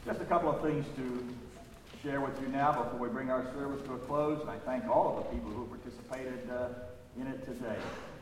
Just a couple of things to share with you now before we bring our service to a close, and I thank all of the people who participated in it today.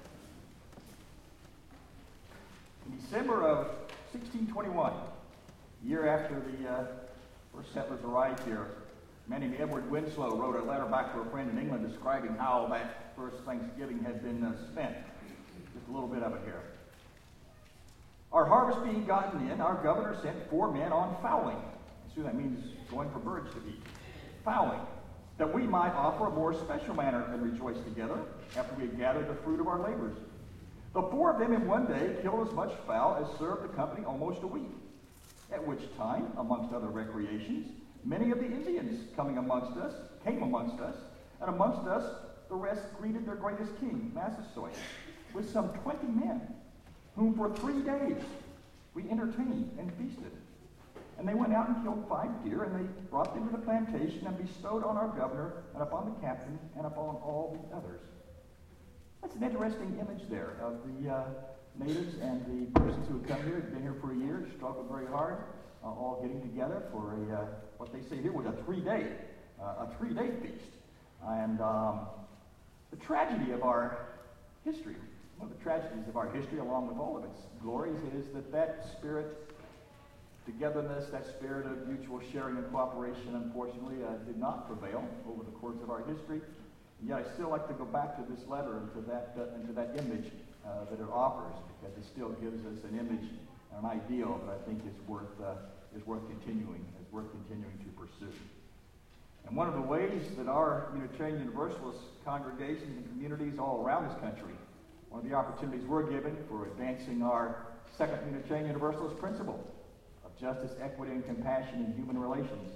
In December of 1621, a year after the first settlers arrived here, a man named Edward Winslow wrote a letter back to a friend in England describing how that first Thanksgiving had been spent. Just a little bit of it here. Our harvest being gotten in, our governor sent 4 men on fowling. So that means going for birds to eat. Fowling, that we might offer a more special manner and rejoice together after we had gathered the fruit of our labors. The 4 of them in one day killed as much fowl as served the company almost a week. At which time, amongst other recreations, many of the Indians came amongst us, and amongst us the rest greeted their greatest king, Massasoit, with some 20 men, whom for 3 days we entertained and feasted. And they went out and killed 5 deer, and they brought them to the plantation and bestowed on our governor and upon the captain and upon all the others. That's an interesting image there of the natives and the persons who had come here, had been here for a year, struggled very hard, all getting together for what they say here was a 3-day feast. And the tragedy of our history, one of the tragedies of our history, along with all of its glories, is that spirit, togetherness, that spirit of mutual sharing and cooperation, unfortunately, did not prevail over the course of our history. And yet I still like to go back to this letter and to that image that it offers, because it still gives us an image and an ideal that I think is worth continuing to pursue. And one of the ways that our Unitarian Universalist congregations and communities all around this country, one of the opportunities we're given for advancing our second Unitarian Universalist principle of justice, equity, and compassion in human relations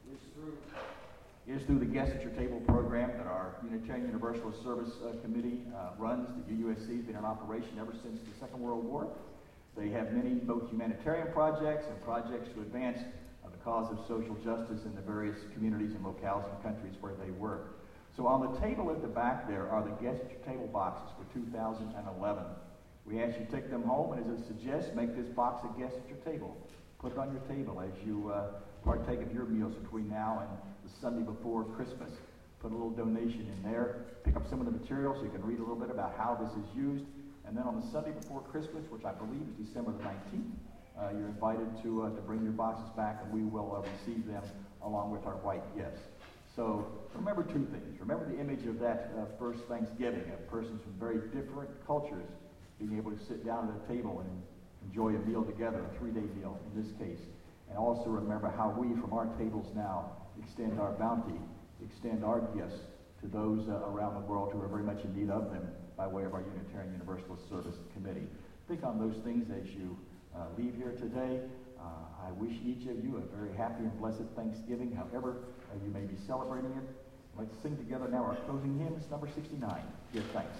is through the Guest at Your Table program that our Unitarian Universalist Service Committee runs. The UUSC has been in operation ever since the Second World War. They have many both humanitarian projects and projects to advance the cause of social justice in the various communities and locales and countries where they work. So on the table at the back there are the Guest at Your Table boxes for 2011. We ask you to take them home, and as it suggests, make this box a guest at your table. Put it on your table as you partake of your meals between now and the Sunday before Christmas. Put a little donation in there. Pick up some of the material so you can read a little bit about how this is used. And then on the Sunday before Christmas, which I believe is December the 19th, you're invited to bring your boxes back, and we will receive them along with our white gifts. So remember 2 things. Remember the image of that first Thanksgiving, of persons from very different cultures being able to sit down at a table and enjoy a meal together, a 3-day meal in this case. And also remember how we, from our tables now, extend our bounty, extend our gifts to those around the world who are very much in need of them by way of our Unitarian Universalist Service Committee. Think on those things as you leave here today. I wish each of you a very happy and blessed Thanksgiving, however you may be celebrating it. Let's sing together now our closing hymn. It's number 69. Give thanks.